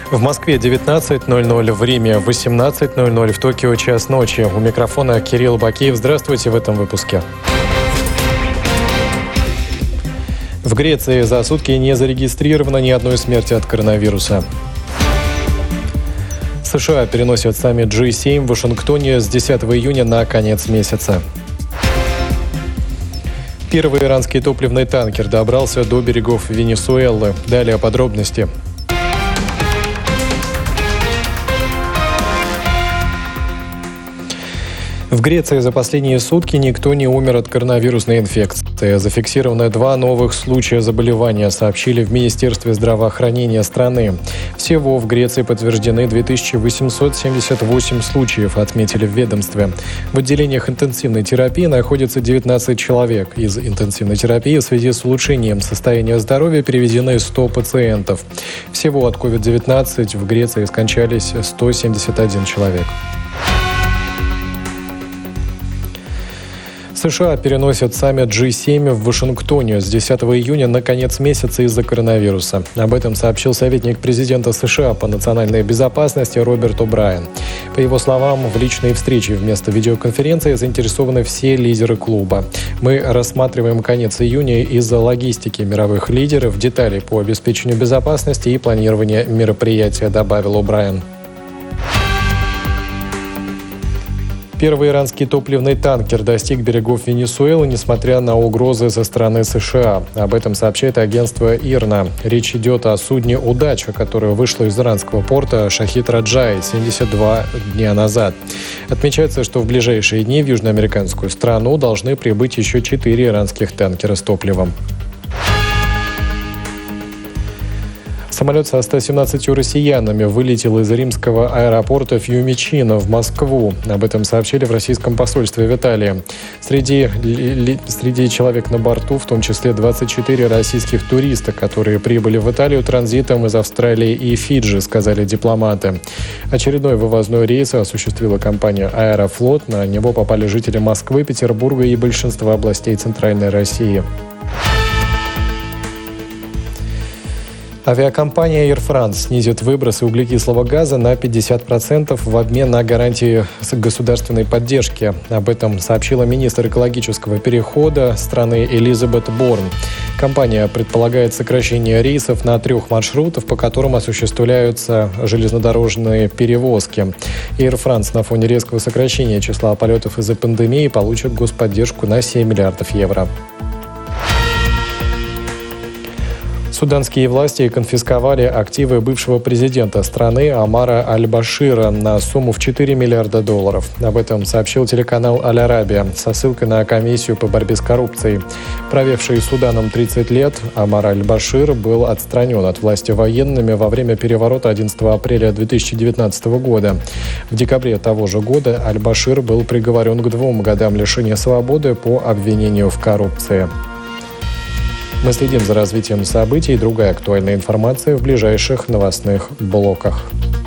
В Москве 19:00, в Риме 18:00, в Токио час ночи. У микрофона Кирилл Бакиев. Здравствуйте в этом выпуске. В Греции за сутки не зарегистрировано ни одной смерти от коронавируса. США переносят саммит G7 в Вашингтоне с 10 июня на конец месяца. Первый иранский топливный танкер добрался до берегов Венесуэлы. Далее подробности. В Греции за последние сутки никто не умер от коронавирусной инфекции. Зафиксировано 2 новых случая заболевания, сообщили в Министерстве здравоохранения страны. Всего в Греции подтверждены 2878 случаев, отметили в ведомстве. В отделениях интенсивной терапии находится 19 человек. Из интенсивной терапии в связи с улучшением состояния здоровья переведены 100 пациентов. Всего от COVID-19 в Греции скончались 171 человек. США переносят саммит G7 в Вашингтоне с 10 июня на конец месяца из-за коронавируса. Об этом сообщил советник президента США по национальной безопасности Роберт О'Брайен. По его словам, в личной встрече вместо видеоконференции заинтересованы все лидеры клуба. Мы рассматриваем конец июня из-за логистики мировых лидеров, деталей по обеспечению безопасности и планирования мероприятия, добавил О'Брайен. Первый иранский топливный танкер достиг берегов Венесуэлы, несмотря на угрозы со стороны США. Об этом сообщает агентство ИРНА. Речь идет о судне «Удача», которое вышло из иранского порта Шахид-Раджай 72 дня назад. Отмечается, что в ближайшие дни в южноамериканскую страну должны прибыть еще 4 иранских танкера с топливом. Самолет со 117 россиянами вылетел из римского аэропорта Фьюмичино в Москву. Об этом сообщили в российском посольстве в Италии. Среди человек на борту, в том числе 24 российских туриста, которые прибыли в Италию транзитом из Австралии и Фиджи, сказали дипломаты. Очередной вывозной рейс осуществила компания «Аэрофлот». На него попали жители Москвы, Петербурга и большинства областей Центральной России. Авиакомпания Air France снизит выбросы углекислого газа на 50% в обмен на гарантии государственной поддержки. Об этом сообщила министр экологического перехода страны Элизабет Борн. Компания предполагает сокращение рейсов на 3 маршрутах, по которым осуществляются железнодорожные перевозки. Air France на фоне резкого сокращения числа полетов из-за пандемии получит господдержку на 7 миллиардов евро. Суданские власти конфисковали активы бывшего президента страны Омара Аль-Башира на сумму в $4 миллиарда. Об этом сообщил телеканал «Аль-Арабия» со ссылкой на комиссию по борьбе с коррупцией. Правивший Суданом 30 лет, Омар Аль-Башир был отстранен от власти военными во время переворота 11 апреля 2019 года. В декабре того же года Аль-Башир был приговорен к 2 годам лишения свободы по обвинению в коррупции. Мы следим за развитием событий и другая актуальная информация в ближайших новостных блоках.